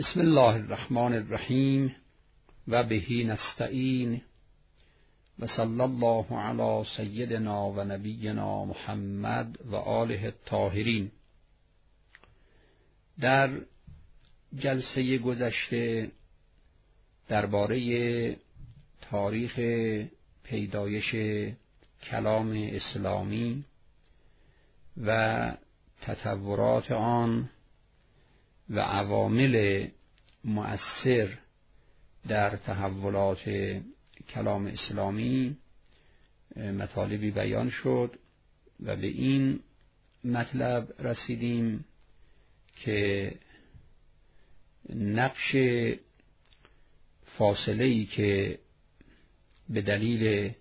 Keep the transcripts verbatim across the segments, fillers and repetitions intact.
بسم الله الرحمن الرحیم و بهی نستعین و صلی الله علی سیدنا و نبینا محمد و آله الطاهرین. در جلسه گذشته درباره تاریخ پیدایش کلام اسلامی و تطورات آن و عوامل مؤثر در تحولات کلام اسلامی مطالبی بیان شد و به این مطلب رسیدیم که نقش فاصله‌ای که به دلیل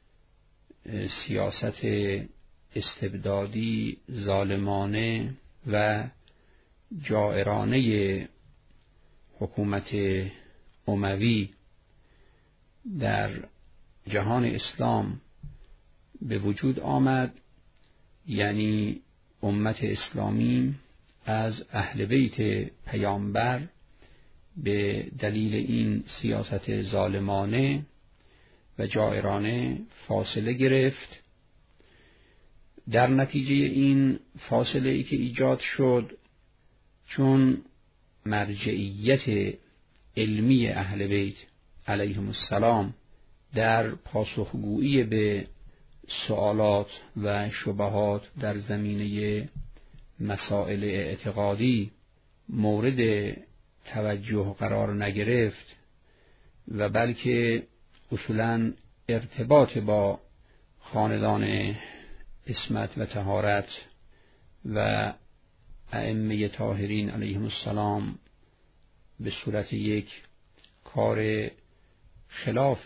سیاست استبدادی ظالمانه و جائرانه حکومت اموی در جهان اسلام به وجود آمد، یعنی امت اسلامی از اهل بیت پیامبر به دلیل این سیاست ظالمانه و جائرانه فاصله گرفت. در نتیجه این فاصله ای که ایجاد شد، چون مرجعیت علمی اهل بیت علیهم السلام در پاسخگویی به سوالات و شبهات در زمینه مسائل اعتقادی مورد توجه قرار نگرفت و بلکه اصولاً ارتباط با خاندان عصمت و طهارت و ائمه طاهرین علیهم السلام به صورت یک کار خلاف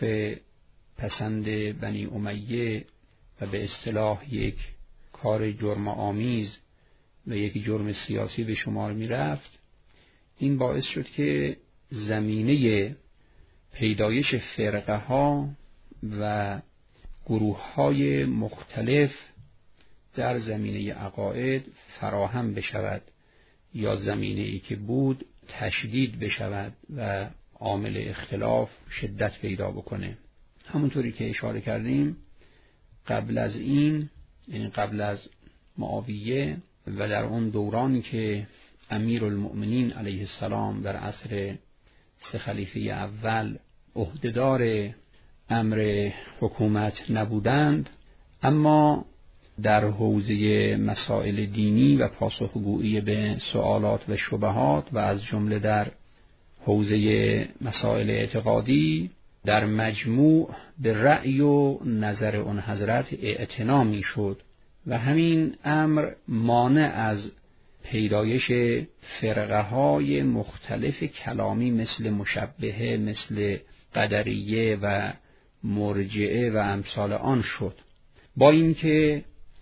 پسند بنی امیه و به اصطلاح یک کار جرم آمیز و یک جرم سیاسی به شمار می رفت، این باعث شد که زمینه پیدایش فرقه ها و گروه های مختلف در زمینه عقاید فراهم بشود یا زمینه ای که بود تشدید بشود و عامل اختلاف شدت پیدا بکنه. همونطوری که اشاره کردیم قبل از این، یعنی قبل از معاویه و در اون دورانی که امیرالمؤمنین علیه السلام در عصر سه خلیفه اول عهدهدار امر حکومت نبودند، اما در حوزه مسائل دینی و پاسخگویی به سوالات و شبهات و از جمله در حوزه مسائل اعتقادی در مجموع به رأی و نظر اون حضرت اعتنا می شد و همین امر مانع از پیدایش فرقه های مختلف کلامی مثل مشبهه، مثل قدریه و مرجئه و امثال آن شد. با اینکه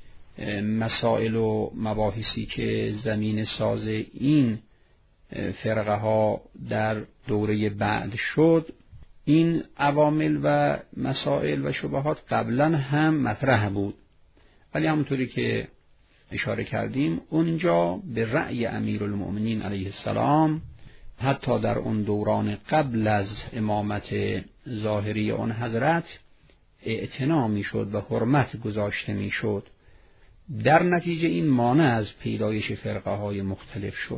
مسائل و مباحثی که زمین ساز این فرقه ها در دوره بعد شد، این عوامل و مسائل و شبهات قبلا هم مطرح بود، ولی همونطوری که اشاره کردیم اونجا به رأی امیرالمؤمنین علیه السلام حتی در اون دوران قبل از امامت ظاهری اون حضرت اعتنا می شد و حرمت گذاشته می شد. در نتیجه این مانع از پیدایش فرقه های مختلف شد.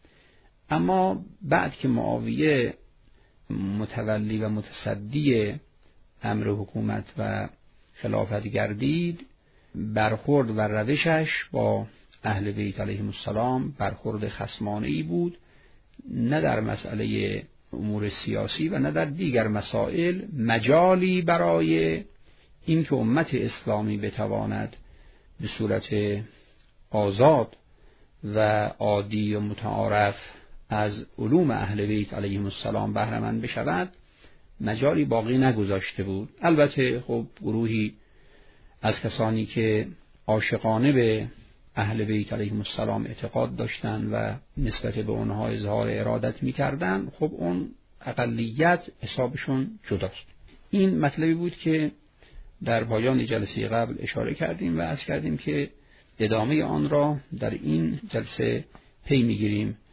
اما بعد که معاویه متولی و متصدی امر حکومت و خلافت گردید، برخورد و روشش با اهل بیت علیهم السلام برخورد خصمانه‌ای بود، نه در مسئله امور سیاسی و نه در دیگر مسائل مجالی برای اینکه امت اسلامی بتواند به صورت آزاد و عادی و متعارف از علوم اهل بیت علیهم السلام بهره مند بشود مجالی باقی نگذاشته بود. البته خب گروهی از کسانی که عاشقانه به اهل بیت علیهم السلام اعتقاد داشتند و نسبت به اونها اظهار ارادت می‌کردند، خب اون اقلیت حسابشون جداست. این مطلبی بود که در پایان جلسه قبل اشاره کردیم و عرض کردیم که ادامه آن را در این جلسه پی می‌گیریم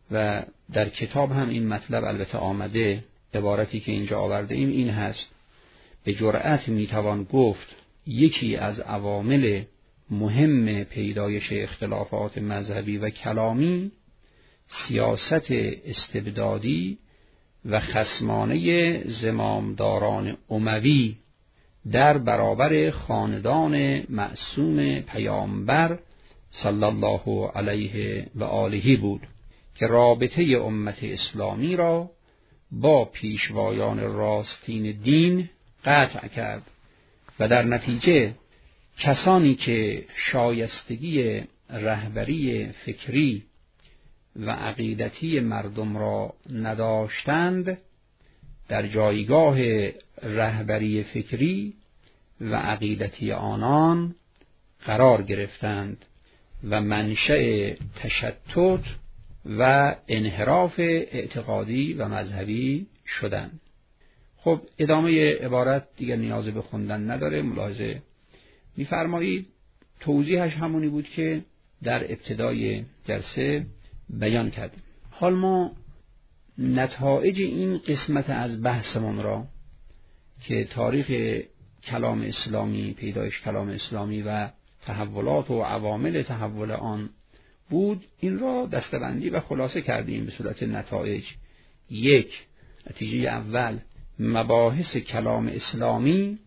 و در کتاب هم این مطلب البته آمده. عبارتی که اینجا آورده ایم این هست: به جرأت میتوان گفت یکی از عوامل مهم پیدایش اختلافات مذهبی و کلامی سیاست استبدادی و خصمانه زمامداران اموی در برابر خاندان معصوم پیامبر صلی الله علیه و آله بود که رابطه امت اسلامی را با پیشوایان راستین دین قطع کرد و در نتیجه کسانی که شایستگی رهبری فکری و عقیدتی مردم را نداشتند در جایگاه رهبری فکری و عقیدتی آنان قرار گرفتند و منشأ تشتت و انحراف اعتقادی و مذهبی شدند. خب ادامه عبارت دیگر نیاز به خوندن نداره، ملاحظه می‌فرمایید. توضیحش همونی بود که در ابتدای جلسه بیان کردیم. حال ما نتایج این قسمت از بحثمون را که تاریخ کلام اسلامی، پیدایش کلام اسلامی و تحولات و عوامل تحول آن بود، این را دسته‌بندی و خلاصه کردیم به صورت نتایج. یک، نتیجه اول: مباحث کلام اسلامی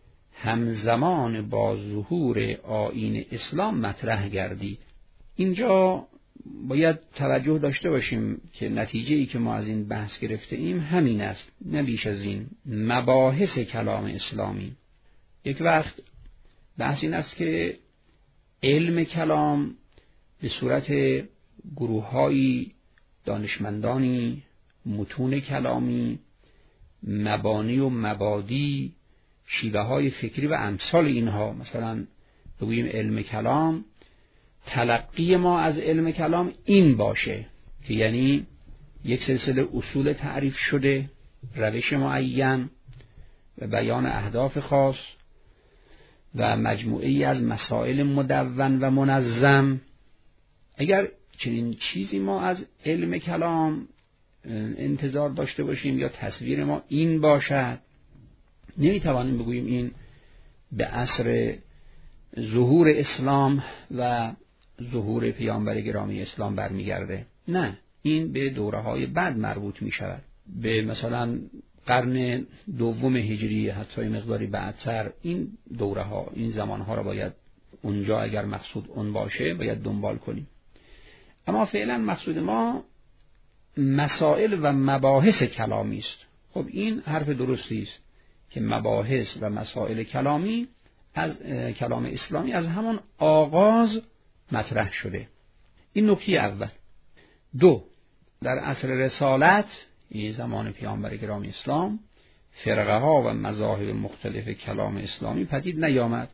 همزمان با ظهور آیین اسلام مطرح گردید. اینجا باید توجه داشته باشیم که نتیجه‌ای که ما از این بحث گرفته ایم همین است، نه بیش از این. مباحث کلام اسلامی، یک وقت بحث این است که علم کلام به صورت گروه‌های دانشمندانی، متون کلامی، مبانی و مبادی، شیوه‌های فکری و امثال اینها، مثلا بگوییم علم کلام، تلقی ما از علم کلام این باشه که یعنی یک سلسله اصول تعریف شده، روش معین و بیان اهداف خاص و مجموعه‌ای از مسائل مدون و منظم. اگر چنین چیزی ما از علم کلام انتظار داشته باشیم یا تصویر ما این باشد، نمیتوانیم بگوییم این به عصر ظهور اسلام و ظهور پیامبر گرامی اسلام برمیگرده. نه، این به دوره‌های بعد مربوط می شود، به مثلا قرن دوم هجری، حتی مقداری بعدتر. این دوره‌ها، این زمانها را باید اونجا اگر مقصود اون باشه باید دنبال کنیم. اما فعلا مقصود ما مسائل و مباحث کلامی است. خب این حرف درستی است که مباحث و مسائل کلامی از کلام اسلامی از همان آغاز مطرح شده. این نکته اول. دو، در عصر رسالت، این زمان پیامبر گرامی اسلام، فرقه ها و مذاهب مختلف کلام اسلامی پدید نیامد،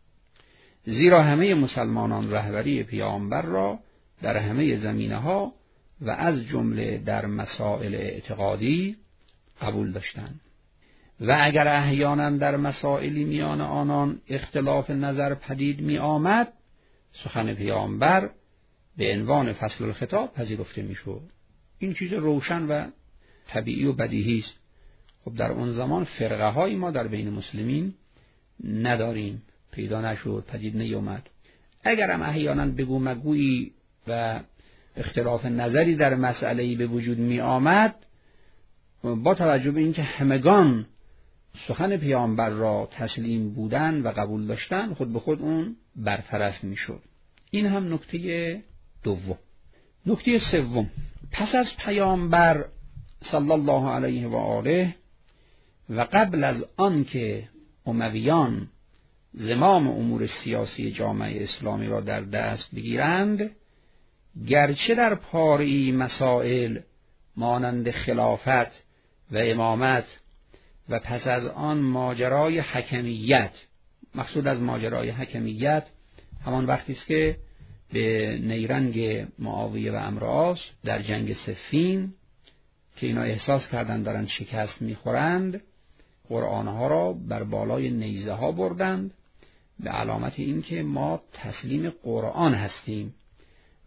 زیرا همه مسلمانان رهبری پیامبر را در همه زمینه ها و از جمله در مسائل اعتقادی قبول داشتند و اگر احیانا در مسائلی میان آنان اختلاف نظر پدید می آمد، سخن پیامبر به عنوان فصل الخطاب پذیرفته می شود. این چیز روشن و طبیعی و بدیهی است. خب در اون زمان فرقه های ما در بین مسلمین نداریم، پیدا نشد، پدید نیامد. اگر هم احیانا بگو مگویی و اختلاف نظری در مسئله‌ای به وجود می آمد، با توجه به اینکه همگان سخن پیامبر را تسلیم بودن و قبول داشتن، خود به خود اون برطرف می شد. این هم نکته دوم. نکته سوم: پس از پیامبر صلی الله علیه و آله و قبل از آن که امویان زمام امور سیاسی جامعه اسلامی را در دست بگیرند، گرچه در پاره‌ای مسائل مانند خلافت و امامت و پس از آن ماجرای حکمیت، مقصود از ماجرای حکمیت همان وقتی است که به نیرنگ معاویه و عمرو عاص در جنگ صفین که اینا احساس کردند دارن شکست میخورند، قرآنها را بر بالای نیزه ها بردند به علامت این که ما تسلیم قرآن هستیم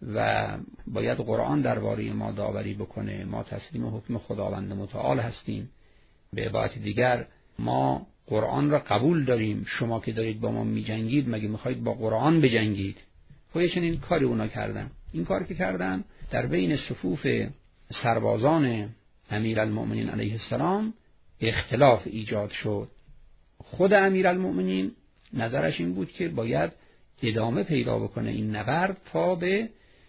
و باید قرآن درباره ما داوری بکنه. ما تسلیم حکم خداوند متعال هستیم. به عبارت دیگر ما قرآن را قبول داریم. شما که دارید با ما میجنگید مگه میخواید با قرآن بجنگید؟ خب چنین کاری اونا کردن. این کار که کردن در بین صفوف سربازان امیرالمؤمنین علیه السلام اختلاف ایجاد شد. خود امیرالمؤمنین نظرش این بود که باید ادامه پیدا بکنه این نبرد تا به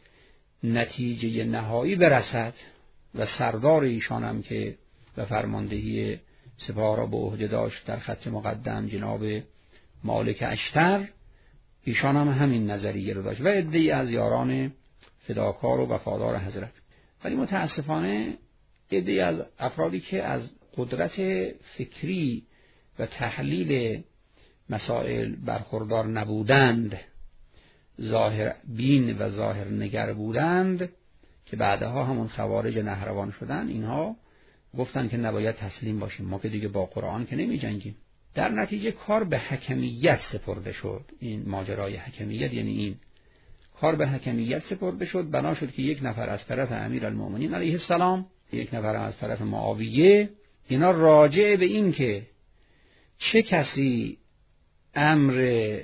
نتیجه نهایی برسد و سردار ایشان هم که به فرماندهی سپاه را به عهده داشت در خط مقدم جناب مالک اشتر، ایشان هم همین نظریه رو داشت و عده‌ای از یاران فداکار و وفادار حضرت. ولی متاسفانه عده‌ای از افرادی که از قدرت فکری و تحلیل مسائل برخوردار نبودند، ظاهر بین و ظاهر نگر بودند که بعدها همون خوارج نهروان شدن، اینها گفتن که نباید تسلیم باشیم، ما که دیگه با قرآن که نمی جنگیم. در نتیجه کار به حکمیت سپرده شد. این ماجرای حکمیت یعنی این کار به حکمیت سپرده شد. بنا شد که یک نفر از طرف امیرالمؤمنین علیه السلام، یک نفر از طرف معاویه، اینا راجع به این که چه کسی امر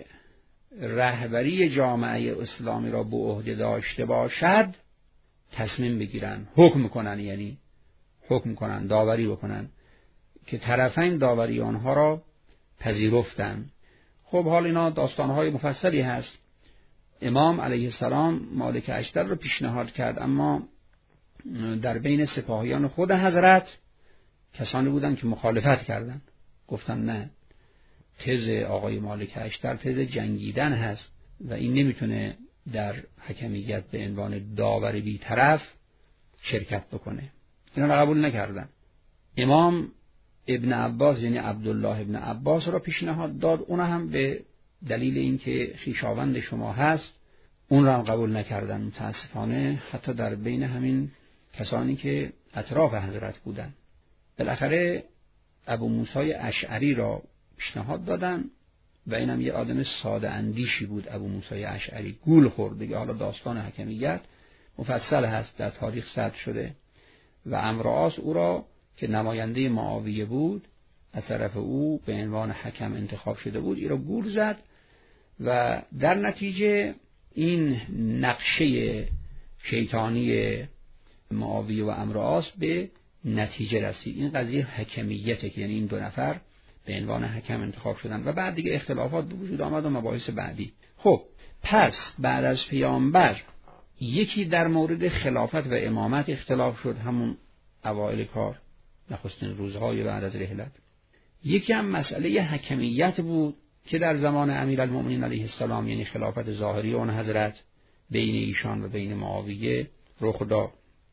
رهبری جامعه اسلامی را به عهده داشته باشد تصمیم بگیرن، حکم کنن، یعنی حکم کنن، داوری بکنن که طرفین داوری آنها را پذیرفتن. خب حال اینا داستانهای مفصلی هست. امام علیه السلام مالک اشتر رو پیشنهاد کرد، اما در بین سپاهیان خود حضرت کسانی بودن که مخالفت کردند، گفتن نه، تز آقای مالک اشتر تز جنگیدن هست و این نمیتونه در حکمیت به عنوان داور بی طرف شرکت بکنه. اینا را قبول نکردن. امام ابن عباس یعنی عبدالله ابن عباس را پیشنهاد داد، اون هم به دلیل اینکه خویشاوند شما هست اون را هم قبول نکردن. متاسفانه حتی در بین همین کسانی که اطراف حضرت بودن بالاخره ابو موسی اشعری را پیشنهاد دادن و اینم یه آدم ساده اندیشی بود. ابو موسی اشعری گول خورد دیگه. حالا داستان حکمیت مفصل هست، در تاریخ ثبت شده و عمرو عاص او را که نماینده معاویه بود از طرف او به عنوان حکم انتخاب شده بود، این را گول زد و در نتیجه این نقشه شیطانی معاویه و عمرو عاص به نتیجه رسید. این قضیه حکمیته که یعنی این دو نفر به عنوان حکم انتخاب شدن و بعد دیگه اختلافات به وجود آمد و مباحث بعدی. خب پس بعد از پیامبر یکی در مورد خلافت و امامت اختلاف شد، همون اوایل کار، نخستین روزهای بعد از رحلت. یکی هم مسئله حکمیت بود که در زمان امیرالمؤمنین علیه السلام یعنی خلافت ظاهری اون حضرت بین ایشان و بین معاویه رخ داد.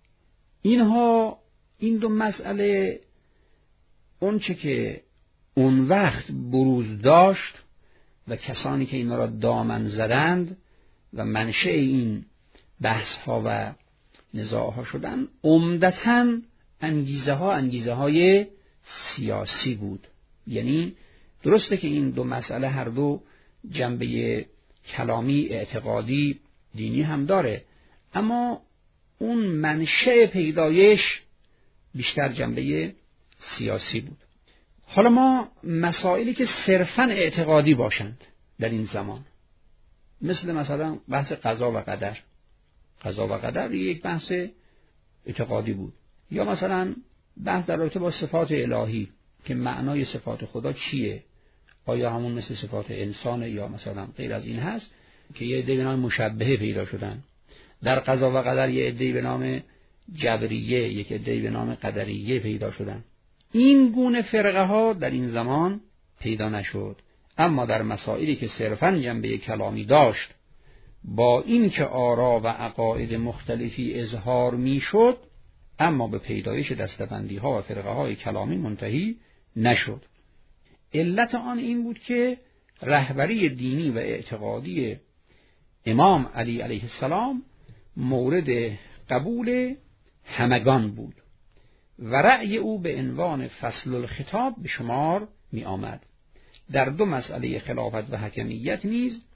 اینها این دو مسئله اون چه که اون وقت بروز داشت و کسانی که اینا را دامن زدند و منشأ این بحث ها و نزاع ها شدن، عمدتاً انگیزه ها انگیزه های سیاسی بود. یعنی درسته که این دو مسئله هر دو جنبه کلامی اعتقادی دینی هم داره، اما اون منشأ پیدایش بیشتر جنبه سیاسی بود. حالا ما مسائلی که صرفاً اعتقادی باشند در این زمان، مثل مثلا بحث قضا و قدر. قضا و قدر یک بحث اعتقادی بود. یا مثلا بحث در رابطه با صفات الهی که معنای صفات خدا چیه، آیا همون مثل صفات انسانه یا مثلا غیر از این هست، که یه عده به نام مشبهه پیدا شدن. در قضا و قدر یه عده به نام جبریه، یک عده به نام قدریه پیدا شدن. این گونه فرقه ها در این زمان پیدا نشد. اما در مسائلی که صرفاً جنبه کلامی داشت، با این که آرا و عقاید مختلفی اظهار می شد، اما به پیدایش دستبندی ها و فرقه های کلامی منتهی نشد. علت آن این بود که رهبری دینی و اعتقادی امام علی علیه السلام مورد قبول همگان بود و رأی او به عنوان فصل الخطاب به شمار می آمد. در دو مسئله خلافت و حکمیت نیز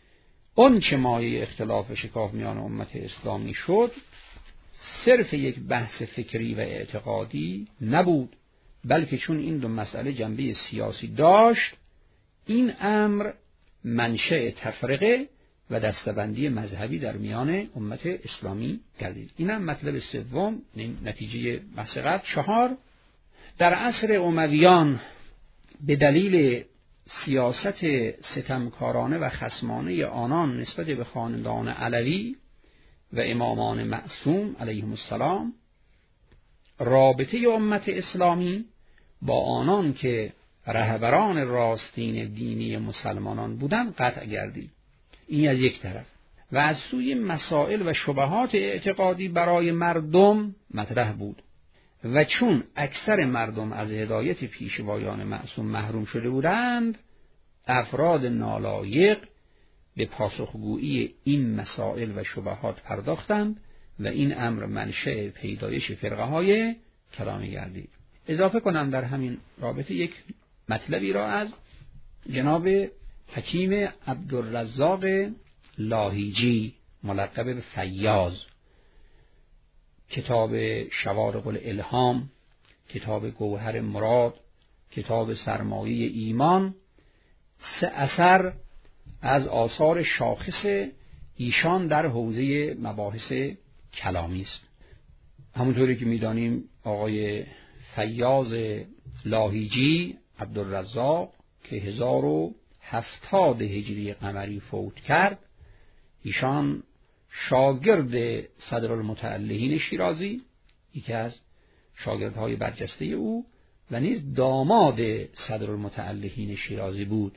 اون چه مایه اختلاف شکاف میان امت اسلامی شد صرف یک بحث فکری و اعتقادی نبود، بلکه چون این دو مسئله جنبه سیاسی داشت، این امر منشأ تفرقه و دستبندی مذهبی در میان امت اسلامی گردید. اینم مطلب سوم، نتیجه بحث قبل. چهار، در عصر امویان به دلیل سیاست ستمکارانه و خصمانه آنان نسبت به خاندان علوی و امامان معصوم علیهم السلام، رابطه امت اسلامی با آنان که رهبران راستین دینی مسلمانان بودند قطع گردید. این از یک طرف. و از سوی مسائل و شبهات اعتقادی برای مردم مطرح بود و چون اکثر مردم از هدایت پیشوایان معصوم محروم شده بودند، افراد نالایق به پاسخگویی این مسائل و شبهات پرداختند و این امر منشأ پیدایش فرقه های کلامی گردید. اضافه کنم در همین رابطه یک مطلبی را از جناب حکیم عبدالرزاق لاهیجی ملقب به فیاض، کتاب شوارق الالهام، کتاب گوهر مراد، کتاب سرمایه ایمان، سه اثر از آثار شاخص ایشان در حوزه مباحث کلامی است. همونطوری که می‌دانیم آقای فیاض لاهیجی عبدالرزاق که هزار و هفتاد هجری قمری فوت کرد، ایشان شاگرد صدرالمتعلهین شیرازی، یکی از شاگردهای برجسته او و نیز داماد صدرالمتعلهین شیرازی بود.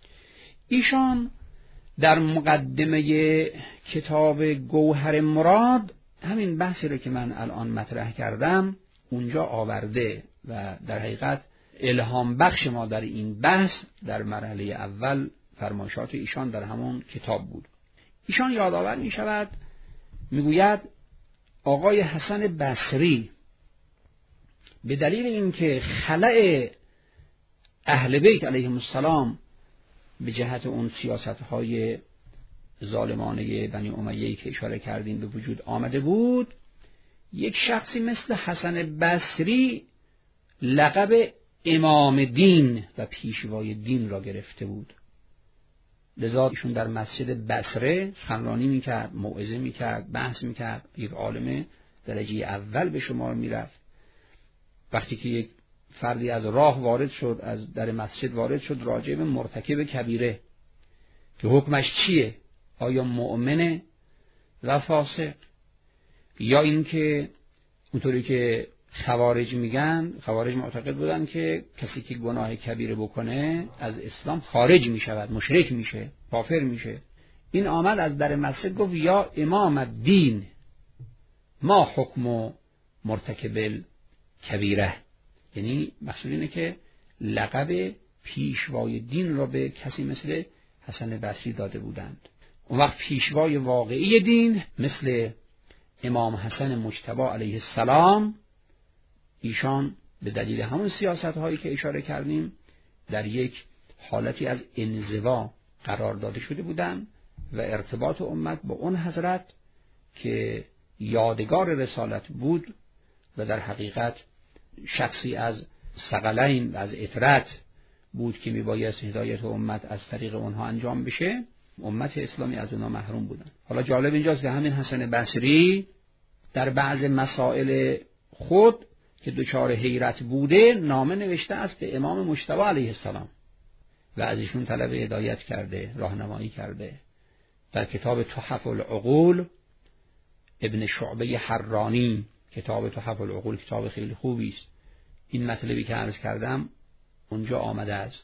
ایشان در مقدمه کتاب گوهر مراد همین بحثی رو که من الان مطرح کردم اونجا آورده و در حقیقت الهام بخش ما در این بحث در مرحله اول فرمایشات ایشان در همون کتاب بود. ایشان یادآور می شود، می گوید آقای حسن بصری به دلیل اینکه خلأ اهل بیت علیهم السلام به جهت اون سیاست‌های ظالمانه بنی امیه که اشاره کردیم به وجود آمده بود، یک شخصی مثل حسن بصری لقب امام دین و پیشوای دین را گرفته بود. لذا ایشون در مسجد بصره سخنرانی میکرد، موعظه میکرد، بحث میکرد، یک عالم درجه اول به شمار میرفت. وقتی که یک فردی از راه وارد شد، از در مسجد وارد شد، راجع به مرتکب کبیره که حکمش چیه، آیا مؤمنه و فاسق، یا اینکه اونطوری که خوارج میگن، خوارج معتقد بودن که کسی که گناه کبیره بکنه از اسلام خارج میشود، مشرک میشه، کافر میشه. این آمد از در مسجد گفت یا امام الدین ما حکم مرتکب کبیره، یعنی مقصود اینه که لقب پیشوای دین را به کسی مثل حسن بصری داده بودند. اون وقت پیشوای واقعی دین مثل امام حسن مجتبی علیه السلام، ایشان به دلیل همون سیاست هایی که اشاره کردیم در یک حالتی از انزوا قرار داده شده بودند و ارتباط امت با اون حضرت که یادگار رسالت بود و در حقیقت شخصی از ثقلین و از اطرت بود که میبایست هدایت امت از طریق اونها انجام بشه، امت اسلامی از اونها محروم بودن. حالا جالب اینجاست که همین حسن بصری در بعض مسائل خود که دچار حیرت بوده نامه نوشته است به امام مجتبی علیه السلام و از ایشون طلب هدایت کرده، راهنمایی کرده. در کتاب تحف العقول ابن شعبه حرانی، کتاب تحف العقول کتاب خیلی خوبی است، این مطلبی که عرض کردم اونجا آمده است،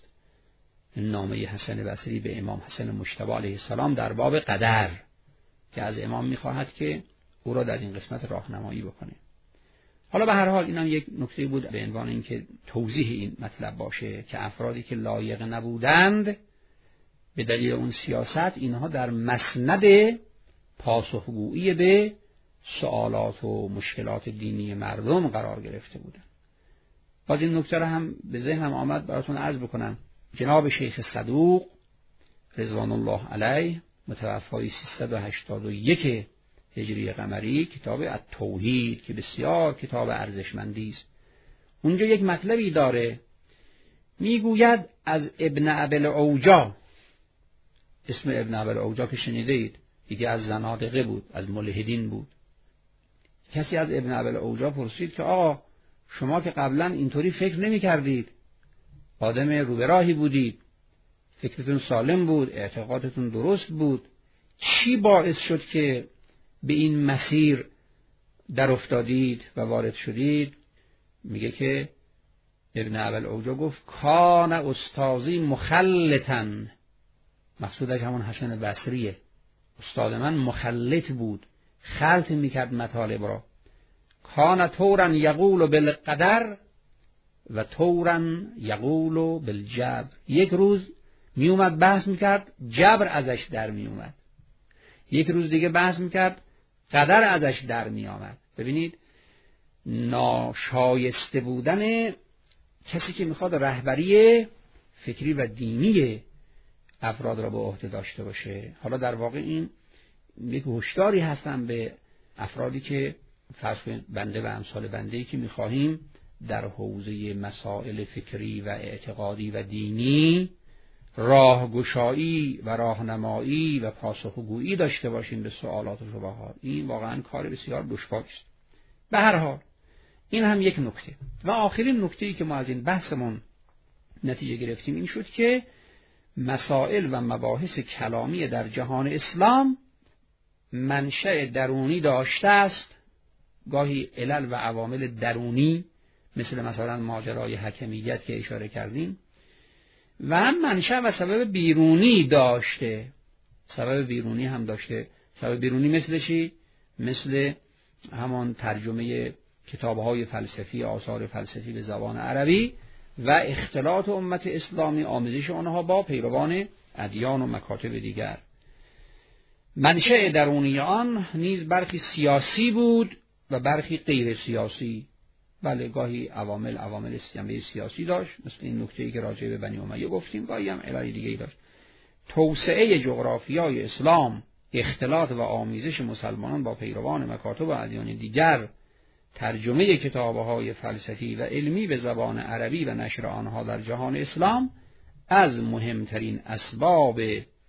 نامه حسن بصری به امام حسن مجتبی علیه السلام در باب قدر که از امام میخواهد که او را در این قسمت راهنمایی بکنه. حالا به هر حال اینم یک نکته بود به عنوان اینکه توضیح این مطلب باشه که افرادی که لایق نبودند به دلیل اون سیاست، اینها در مسند پاسخگویی به سوالات و مشکلات دینی مردم قرار گرفته بودند. باز این نکته را هم به ذهنم آمد براتون عرض بکنم. جناب شیخ صدوق رضوان الله علیه متوفای سیصد و هشتاد و یک هجری قمری، کتاب التوحید که بسیار کتاب ارزشمندی است. اونجا یک مطلبی داره، میگوید از ابن ابوالعوجا. اسم ابن ابوالعوجا که شنیده اید، یکی از زنادقه بود، از ملحدین بود. کسی از ابن ابوالعوجا پرسید که آقا شما که قبلا اینطوری فکر نمی کردید، آدم روبراهی بودید، فکرتون سالم بود، اعتقادتون درست بود، چی باعث شد که به این مسیر در افتادید و وارد شدید؟ میگه که ابن ابوالعوجا گفت کان استازی مخلطن، مقصودش همون حسن بصریه. استاد من مخلط بود، خلط میکرد مطالب را. کان طورا یقول بالقدر و طورا یقول بالجبر. یک روز میومد بحث میکرد، جبر ازش در میومد. یک روز دیگه بحث میکرد، قدر ازش در میآمد. ببینید ناشایسته بودن کسی که میخواد رهبری فکری و دینی افراد را به عهده داشته باشه. حالا در واقع این یک هشداری هستن به افرادی که فرض کنید بنده و امثال بنده‌ای که میخواهیم در حوزه مسائل فکری و اعتقادی و دینی راهگشایی و راهنمایی و پاسخگویی داشته باشیم به سوالات و شبهات. این واقعا کار بسیار دشواری است. به هر حال این هم یک نکته. و آخرین نکته‌ای که ما از این بحثمون نتیجه گرفتیم این شد که مسائل و مباحث کلامی در جهان اسلام منشأ درونی داشته است، گاهی علل و عوامل درونی مثل مثلا ماجرای حکمیت که اشاره کردیم، و هم منشأ و سبب بیرونی داشته. سبب بیرونی هم داشته. سبب بیرونی مثل چی؟ مثل همان ترجمه کتاب‌های فلسفی، آثار فلسفی به زبان عربی و اختلاط امت اسلامی، آمیزش آنها با پیروان ادیان و مکاتب دیگر. منشأ درونی آن نیز برخی سیاسی بود و برخی غیر سیاسی. بله گاهی عوامل عوامل جنبه سیاسی داشت، مثل این نکته‌ای که راجع به بنی امیه گفتیم، گاهی هم علل دیگه‌ای داشت. توسعه جغرافیای اسلام، اختلاط و آمیزش مسلمانان با پیروان مکاتب و ادیان دیگر، ترجمه کتاب‌های فلسفی و علمی به زبان عربی و نشر آنها در جهان اسلام از مهمترین اسباب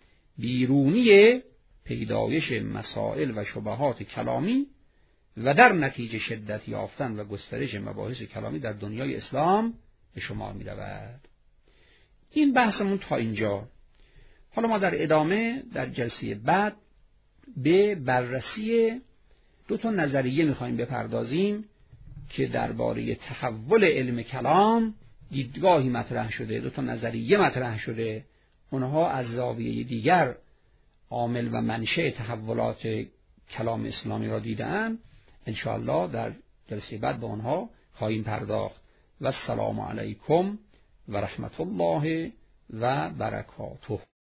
بیرونی پیدایش مسائل و شبهات کلامی و در نتیجه شدت یافتن و گسترش مباحث کلامی در دنیای اسلام به شمار می رود. این بحثمون تا اینجا. حالا ما در ادامه در جلسه بعد به بررسی دو تا نظریه میخوایم بپردازیم که درباره تحول علم کلام دیدگاهی مطرح شده، دو تا نظریه مطرح شده. اونها از زاویه دیگر عامل و منشأ تحولات کلام اسلامی را دیدن. انشاءالله در جلسه بعد به آنها خواهیم پرداخت. و السلام علیکم و رحمت الله و برکاته.